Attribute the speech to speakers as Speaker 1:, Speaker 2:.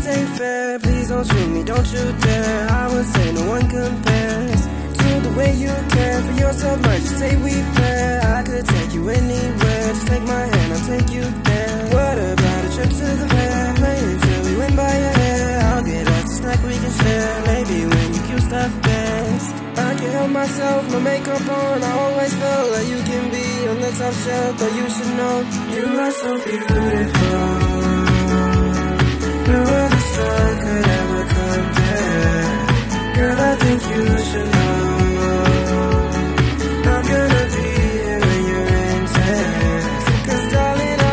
Speaker 1: this ain't fair. Please don't shoot me, don't you dare. I would say no one compares to the way you care for yourself. Might just say we pair. I could take you anywhere. Just take my hand, I'll take you there. What about a trip to the fair? Play until we win by a hair. I'll get us a snack we can share. Maybe when you cute stuff best. I can't help myself, no makeup on. I always felt like you can be on the top shelf, but you should know you are so beautiful. You are the sun.